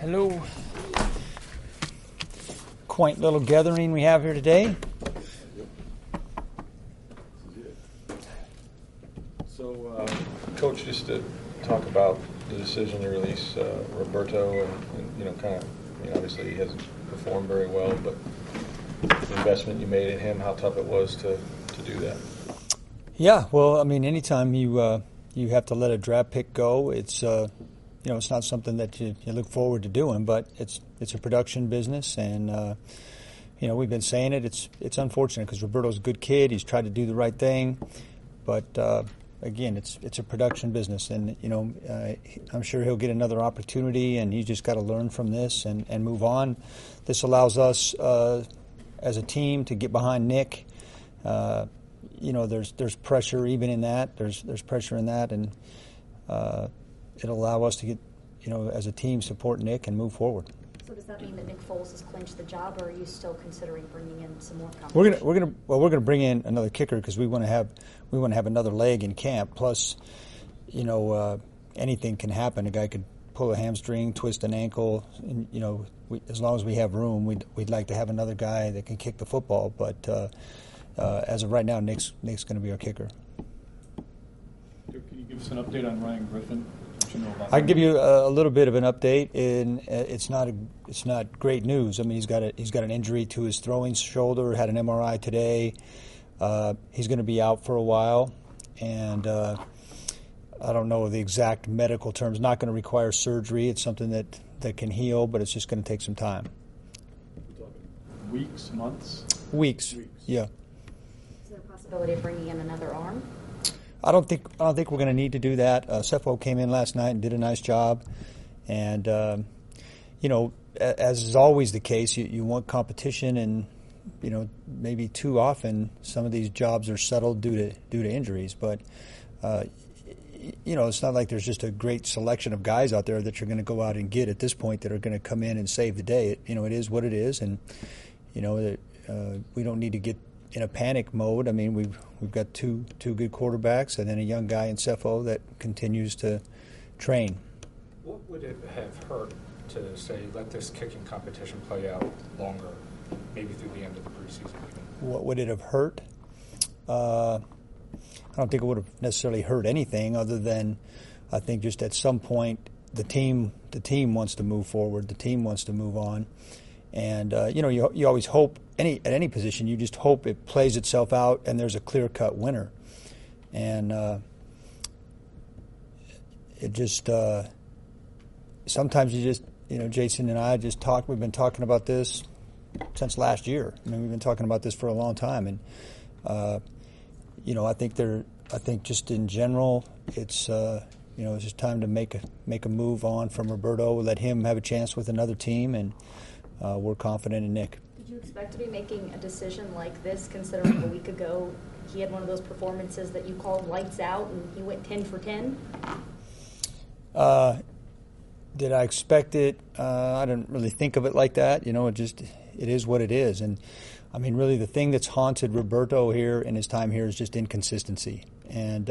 Hello. Quaint little gathering we have here today. So, Coach, just to talk about the decision to release Roberto, and kind of, obviously he hasn't performed very well, but the investment you made in him, how tough it was to do that. Yeah, well, anytime you have to let a draft pick go, it's it's not something that you look forward to doing, but it's a production business, and we've been saying it. It's unfortunate because Roberto's a good kid. He's tried to do the right thing, but again, it's a production business, and I'm sure he'll get another opportunity, and he's just got to learn from this and move on. This allows us as a team to get behind Nick. There's pressure even in that. There's pressure in that, and it'll allow us to get, as a team, support Nick and move forward. So does that mean that Nick Foles has clinched the job, or are you still considering bringing in some more competition? We're gonna bring in another kicker because we want to have another leg in camp. Plus, anything can happen. A guy could pull a hamstring, twist an ankle, and as long as we have room, we'd like to have another guy that can kick the football. But as of right now, Nick's going to be our kicker. Can you give us an update on Ryan Griffin? I can give you a little bit of an update, and it's not great news. He's got an injury to his throwing shoulder. Had an MRI today. He's going to be out for a while, and I don't know the exact medical terms. Not going to require surgery. It's something that can heal, but it's just going to take some time. Weeks, months? Weeks. Yeah. Is there a possibility of bringing in another arm? I don't think we're going to need to do that. Cepho came in last night and did a nice job, and as is always the case, you want competition, and maybe too often some of these jobs are settled due to injuries. But it's not like there's just a great selection of guys out there that you're going to go out and get at this point that are going to come in and save the day. It is what it is, and we don't need to get in a panic mode. We've got two good quarterbacks and then a young guy in Cepho that continues to train. What would it have hurt to say let this kicking competition play out longer, maybe through the end of the preseason? What would it have hurt? I don't think it would have necessarily hurt anything other than I think just at some point the team wants to move forward, the team wants to move on. And, you always hope, at any position, you just hope it plays itself out and there's a clear-cut winner. And it just, sometimes you just, Jason and I just we've been talking about this since last year. We've been talking about this for a long time. And, I think just in general, it's just time to make a move on from Roberto, let him have a chance with another team, and we're confident in Nick. Did you expect to be making a decision like this, considering a week ago he had one of those performances that you called lights out and he went 10 for 10? Did I expect it? I didn't really think of it like that. It is what it is. And, really the thing that's haunted Roberto here in his time here is just inconsistency. And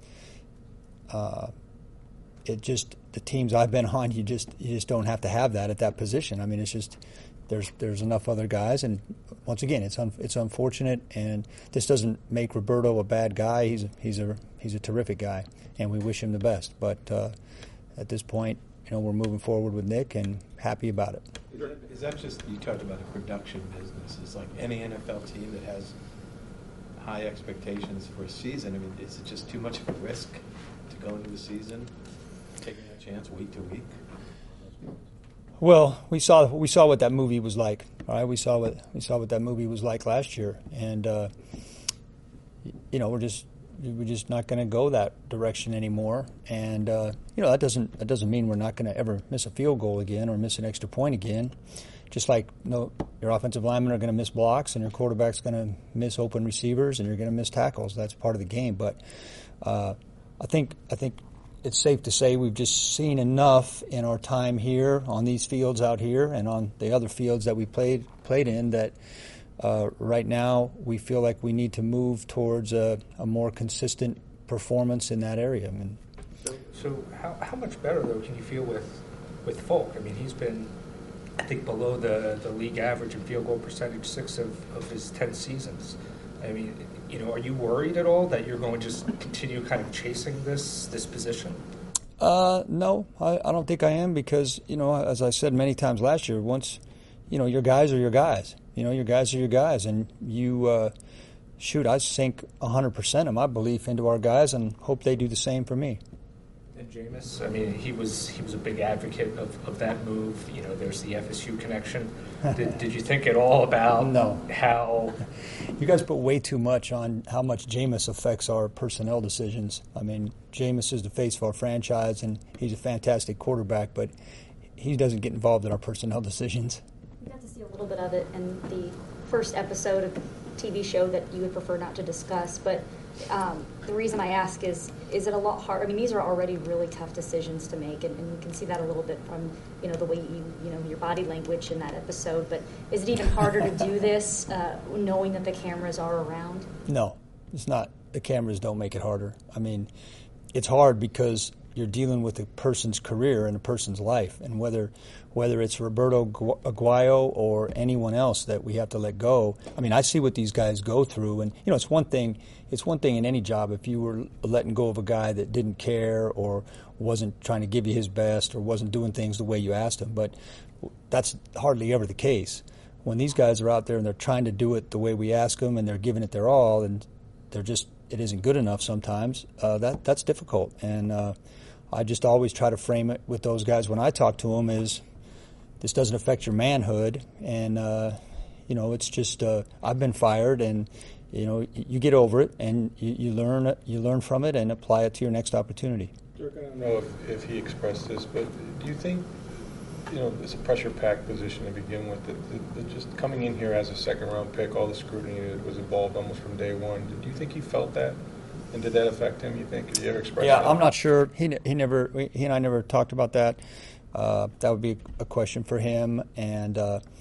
the teams I've been on, you just don't have to have that at that position. It's just there's enough other guys, and once again, it's unfortunate, and this doesn't make Roberto a bad guy. He's a terrific guy, and we wish him the best. But at this point, we're moving forward with Nick and happy about it. Is that just, you talked about a production business? It's like any NFL team that has high expectations for a season. Is it just too much of a risk to go into the season, taking that chance week to week? Well, we saw what that movie was like. All right, we saw what that movie was like last year, and we're just not going to go that direction anymore. And that doesn't mean we're not going to ever miss a field goal again or miss an extra point again. Just like your offensive linemen are going to miss blocks, and your quarterback's going to miss open receivers, and you're going to miss tackles. That's part of the game. But I think it's safe to say we've just seen enough in our time here on these fields out here and on the other fields that we played in that right now we feel like we need to move towards a more consistent performance in that area. So how much better, though, can you feel with with Folk. I mean, he's been, I think, below the league average in field goal percentage 6 of his 10 seasons. I mean, are you worried at all that you're going to just continue kind of chasing this position? No, I don't think I am because, as I said many times last year, once, your guys are your guys. Your guys are your guys. And I sink 100% of my belief into our guys and hope they do the same for me. And Jameis, I mean, he was a big advocate of that move. There's the FSU connection. Did you think at all about how... You guys put way too much on how much Jameis affects our personnel decisions. I mean, Jameis is the face of our franchise, and he's a fantastic quarterback, but he doesn't get involved in our personnel decisions. We got to see a little bit of it in the first episode of the TV show that you would prefer not to discuss, but the reason I ask is it a lot hard? I mean, these are already really tough decisions to make, and you can see that a little bit from, the way your body language in that episode, but is it even harder to do this knowing that the cameras are around? No, it's not. The cameras don't make it harder. I mean, it's hard because you're dealing with a person's career and a person's life, and whether it's Roberto Aguayo or anyone else that we have to let go. I mean, I see what these guys go through, and it's one thing in any job if you were letting go of a guy that didn't care or wasn't trying to give you his best or wasn't doing things the way you asked him, but that's hardly ever the case. When these guys are out there and they're trying to do it the way we ask them and they're giving it their all and it isn't good enough sometimes, that's difficult. And I just always try to frame it with those guys when I talk to them is this doesn't affect your manhood, and it's just I've been fired, and you get over it, and you learn from it and apply it to your next opportunity. Dirk, I don't know if he expressed this, but do you think it's a pressure-packed position to begin with? That just coming in here as a second-round pick, all the scrutiny that was involved almost from day one. Do you think he felt that? And did that affect him, you think? Did he ever express that? Yeah, I'm not sure. He and I never talked about that. That would be a question for him. And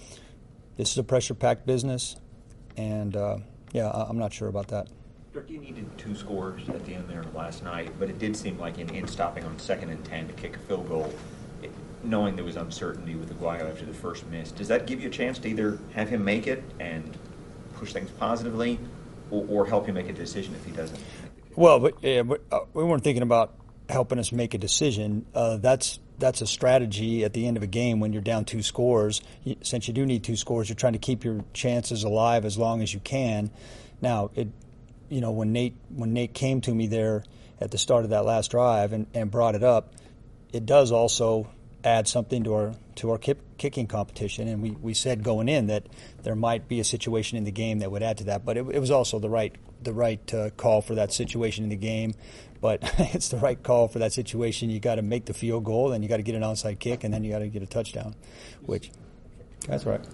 this is a pressure-packed business. And, I'm not sure about that. Dirk, you needed 2 scores at the end there last night, but it did seem like in stopping on 2nd and 10 to kick a field goal, knowing there was uncertainty with Aguayo after the first miss, does that give you a chance to either have him make it and push things positively or help him make a decision if he doesn't? Well, but we weren't thinking about helping us make a decision. That's a strategy at the end of a game when you're down 2 scores. Since you do need 2 scores, you're trying to keep your chances alive as long as you can. Now, when Nate came to me there at the start of that last drive and brought it up, it does also add something to our kicking competition. And we said going in that there might be a situation in the game that would add to that, but it was also the right call for that situation in the game. But it's the right call for that situation. You got to make the field goal, then you got to get an onside kick, and then you got to get a touchdown. That's right.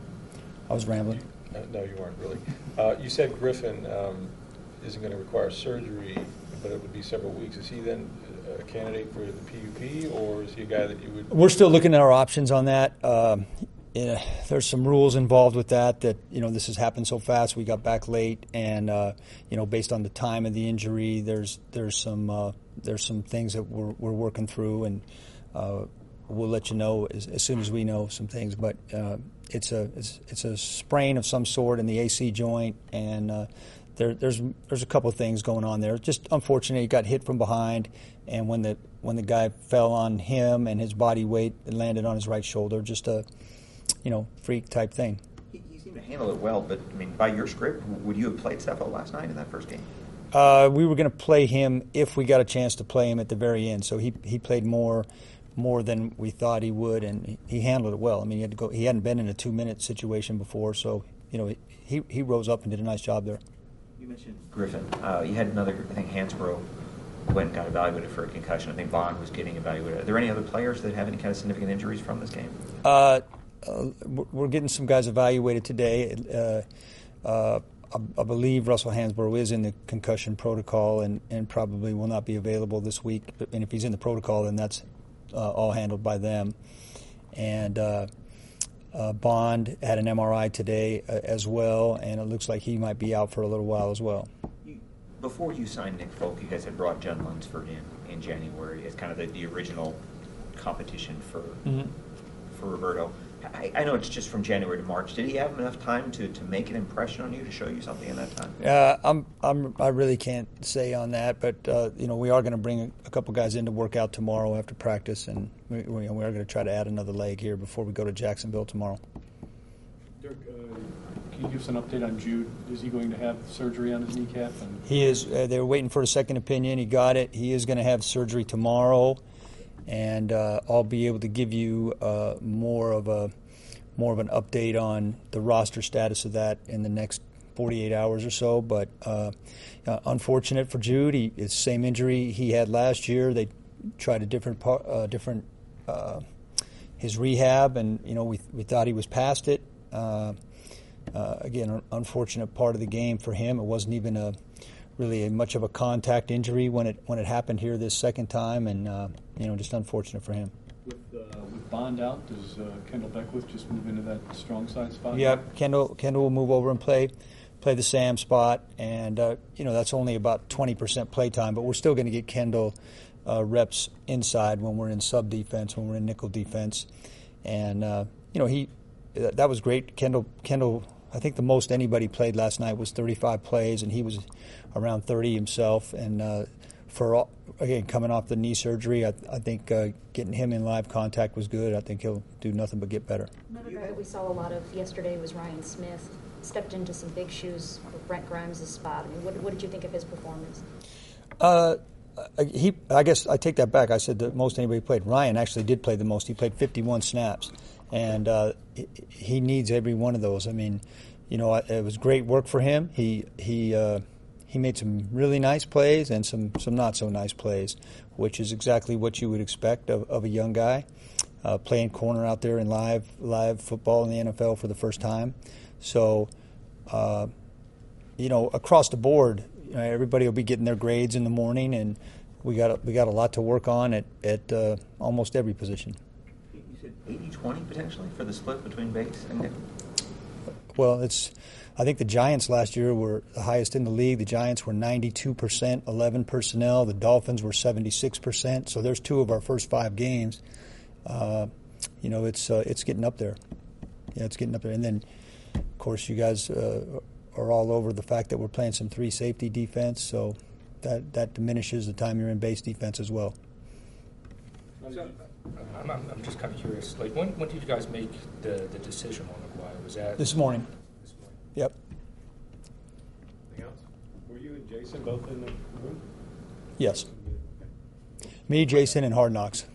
I was rambling. No, you weren't really. You said Griffin isn't going to require surgery, but it would be several weeks. Is he then a candidate for the PUP, or is he a guy that you would? We're still looking at our options on that. There's some rules involved with that this has happened so fast. We got back late, and based on the time of the injury, there's some things that we're working through, and we'll let you know as soon as we know some things. But it's a sprain of some sort in the AC joint, and there's a couple of things going on there. Just unfortunate, he got hit from behind, and when the guy fell on him and his body weight, it landed on his right shoulder. Just a freak type thing. He seemed to handle it well, but I mean, by your script, would you have played Cepho last night in that first game? We were going to play him if we got a chance to play him at the very end. So he played more than we thought he would, and he handled it well. I mean, he hadn't been in a 2-minute situation before, so he rose up and did a nice job there. You mentioned Griffin. You had another, I think Hansbrough went and got evaluated for a concussion. I think Vaughn was getting evaluated. Are there any other players that have any kind of significant injuries from this game? We're getting some guys evaluated today. I believe Russell Hansbrough is in the concussion protocol and probably will not be available this week. And if he's in the protocol, then that's all handled by them. And Bond had an MRI today as well, and it looks like he might be out for a little while as well. Before you signed Nick Folk, you guys had brought Jen Lunsford in January as kind of the original competition for Mhm. for Roberto. I know it's just from January to March. Did he have enough time to make an impression on you, to show you something in that time? I really can't say on that, but we are going to bring a couple guys in to work out tomorrow after practice, and we are going to try to add another leg here before we go to Jacksonville tomorrow. Dirk, can you give us an update on Jude? Is he going to have surgery on his kneecap? And He is. They were waiting for a second opinion. He got it. He is going to have surgery tomorrow, and I'll be able to give you more of an update on the roster status of that in the next 48 hours or so. But unfortunate for Jude, it's the same injury he had last year. They tried a different his rehab, and we thought he was past it. Again, an unfortunate part of the game for him. It wasn't even really much of a contact injury when it happened here this second time, and just unfortunate for him. with Bond out, does Kendall Beckwith just move into that strong side spot? Yep, Kendall will move over and play the Sam spot, and that's only about 20% play time, but we're still going to get Kendall reps inside when we're in sub defense, when we're in nickel defense, and that was great. Kendall, I think the most anybody played last night was 35 plays, and he was around 30 himself. And again, coming off the knee surgery, I think getting him in live contact was good. I think he'll do nothing but get better. Another guy that we saw a lot of yesterday was Ryan Smith. Stepped into some big shoes for Brent Grimes' spot. I mean, what did you think of his performance? I guess I take that back. I said the most anybody played. Ryan actually did play the most. He played 51 snaps, and he needs every one of those. I mean, it was great work for him. He made some really nice plays and some not so nice plays, which is exactly what you would expect of a young guy playing corner out there in live football in the NFL for the first time. So, across the board, everybody will be getting their grades in the morning, and we got a lot to work on at almost every position. You said 80-20 potentially for the split between Bates and nickel? Well, I think the Giants last year were the highest in the league. The Giants were 92%, 11 personnel. The Dolphins were 76%. So there's two of our first 5 games. It's getting up there. Yeah, it's getting up there. And then, of course, you guys are all over the fact that we're playing some 3 safety defense. So that diminishes the time you're in base defense as well. So, I'm just kind of curious. Like, when did you guys make the decision on Aguayo? Was that This morning. this morning? Yep. Anything else? Were you and Jason both in the room? Yes. Me, Jason, and Hard Knocks.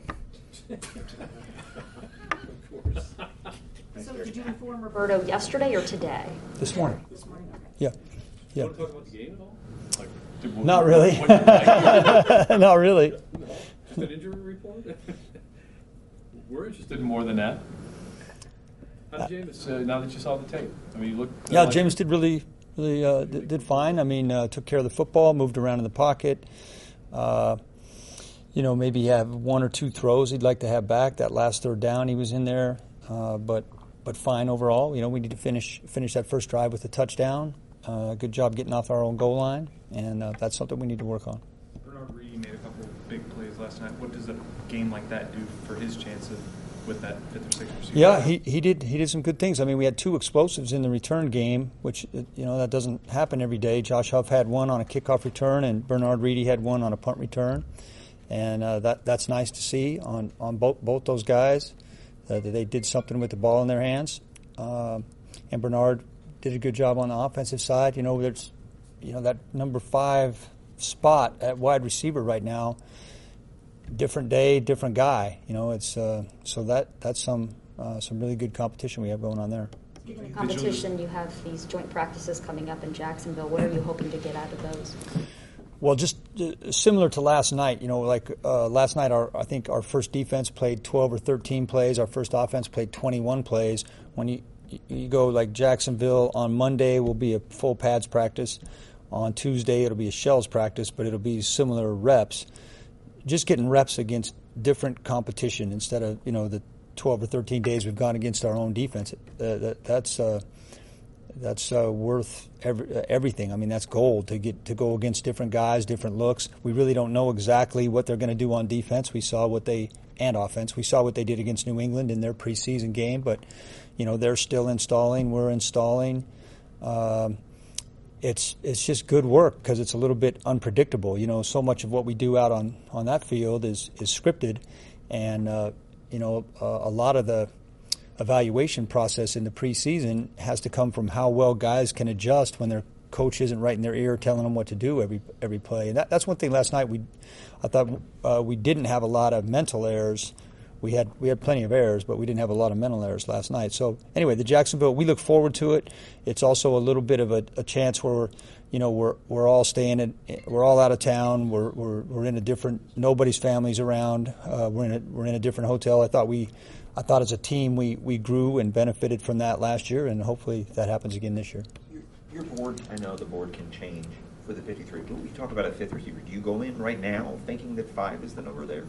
So did you inform Roberto yesterday or today? This morning. This morning. Okay. Yeah. Yeah. Want to talk about the game at all? Like, Not really. what did you like? Not really. No, just an injury report? We're interested in more than that. How did Jameis, now that you saw the tape? I mean, you looked... Yeah, James did really did fine. I mean, took care of the football, moved around in the pocket. Maybe have 1 or 2 throws he'd like to have back. That last third down, he was in there, but fine overall. We need to finish that first drive with a touchdown. Good job getting off our own goal line, and that's something we need to work on. Bernard Reed made a couple big plays last night. What does a game like that do for his chance with that 5th or 6th receiver? Yeah, he did some good things. I mean, we had 2 explosives in the return game, which that doesn't happen every day. Josh Huff had one on a kickoff return, and Bernard Reed had one on a punt return, and that's nice to see on both those guys that they did something with the ball in their hands. And Bernard did a good job on the offensive side. There's that number 5 spot at wide receiver right now. Different day, different guy. It's so that's some really good competition we have going on there. Speaking of competition, you have these joint practices coming up in Jacksonville. What are you hoping to get out of those? Well, just similar to last night. Last night, I think our first defense played 12 or 13 plays. Our first offense played 21 plays. When you go like Jacksonville on Monday, will be a full pads practice. On Tuesday, it'll be a shells practice, but it'll be similar reps. Just getting reps against different competition instead of the 12 or 13 days we've gone against our own defense. That's that's worth everything. I mean, that's gold to go against different guys, different looks. We really don't know exactly what they're going to do on defense. And offense. We saw what they did against New England in their preseason game, but they're still installing. We're installing. It's just good work because it's a little bit unpredictable. So much of what we do out on that field is scripted, and a lot of the evaluation process in the preseason has to come from how well guys can adjust when their coach isn't right in their ear telling them what to do every play. And that's one thing last night I thought we didn't have a lot of mental errors. We had plenty of errors, but we didn't have a lot of mental errors last night. So anyway, the Jacksonville, we look forward to it. It's also a little bit of a chance where we're all we're all out of town. We're in a different, nobody's family's around. We're in a different hotel. I thought as a team we grew and benefited from that last year, and hopefully that happens again this year. Your board, I know the board can change for the 53, but we talk about a fifth receiver. Do you go in right now thinking that 5 is the number there?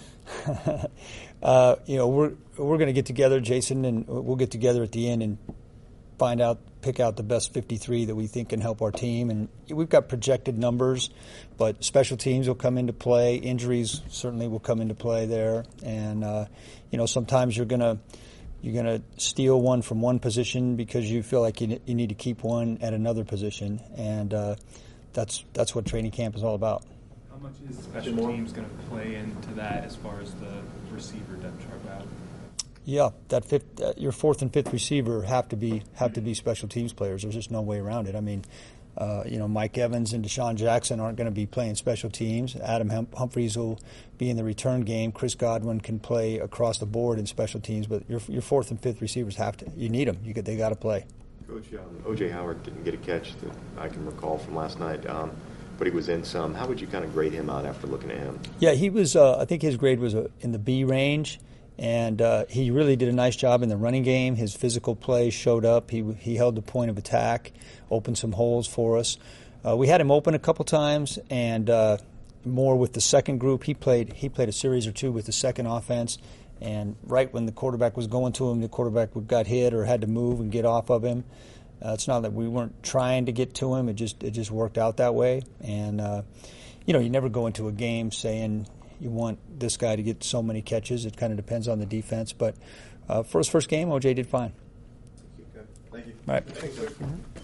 We're going to get together, Jason, and we'll get together at the end and pick out the best 53 that we think can help our team. And we've got projected numbers, but special teams will come into play. Injuries certainly will come into play there. And, sometimes you're going to steal one from one position because you feel like you need to keep one at another position. And that's what training camp is all about. How much is special teams going to play into that as far as the receiver depth chart out? Yeah, your fourth and fifth receiver have to be special teams players. There's just no way around it. I mean, Mike Evans and Deshaun Jackson aren't going to be playing special teams. Adam Humphries will be in the return game. Chris Godwin can play across the board in special teams, but your fourth and fifth receivers you need them. They got to play. Coach, O.J. Howard didn't get a catch that I can recall from last night, but he was in some. How would you kind of grade him out after looking at him? Yeah, he was. I think his grade was in the B range. And he really did a nice job in the running game. His physical play showed up. He held the point of attack, opened some holes for us. We had him open a couple times, and more with the second group. He played a series or two with the second offense, and right when the quarterback was going to him, the quarterback got hit or had to move and get off of him. It's not that we weren't trying to get to him. It just worked out that way. And you never go into a game saying you want this guy to get so many catches. It kind of depends on the defense. But for his first game, O.J. did fine. Thank you. All right. Thanks, sir.